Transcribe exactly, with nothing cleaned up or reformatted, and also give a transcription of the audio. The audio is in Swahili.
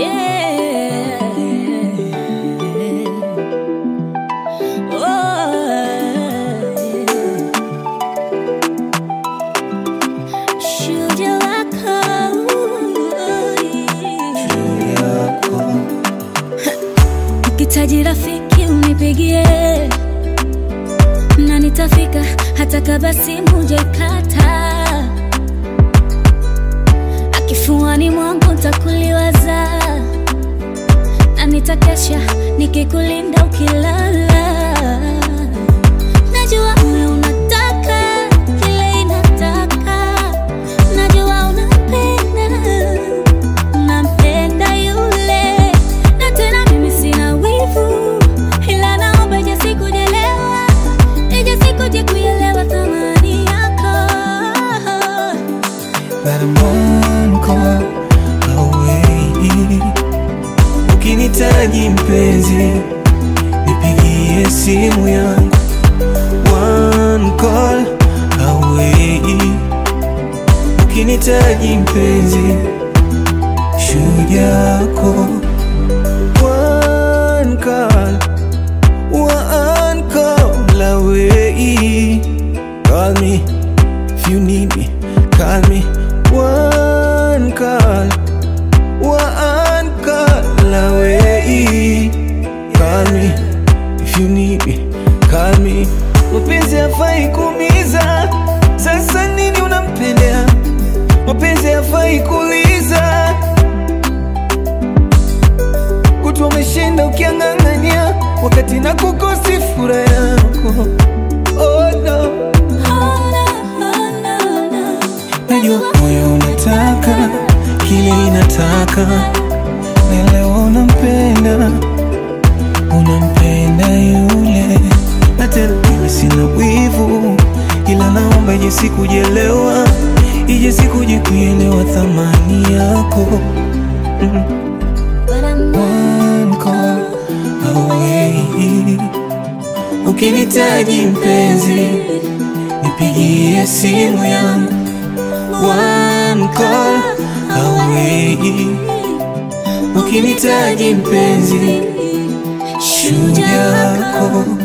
Ukihitaji rafiki unipigie, na nitafika hata kama simu hujaikata. Akifuani mwangu nitakuliwaza, na nitakesha nikikulinda ukilala. Najua wewe unataka kile inataka, najua unapenda, unampenda yule. Na tena mimi sina wivu, ila naomba ije siku jelewa, ije siku je kuelewa thamani yako. But I'm one call away. Ukinihitaji mpenzi, nipigie simu yangu. One call away. Ukinihitaji mpenzi, shujaa yako. One call, one call away. Call me if you need me, call me. One call, one call away. Call me if you need me, call me. Mapenzi hafai kuumiza, sasa nini unampendea? Mapenzi hafai kuuliza, kutwa umeshinda ukiang'ang'ania, wakati na kukosi furaha yako. Oh no, najua moyo unataka kile inataka, na leo unampenda, unampenda yule. Na tena mimi sina wivu, ila naomba ije siku jelewa, ije siku je kuelewa thamani yako. mm. One call away. Ukinihitaji mpenzi, nipigie simu yangu. One call away. Ukinihitaji mpenzi, shujaa yako.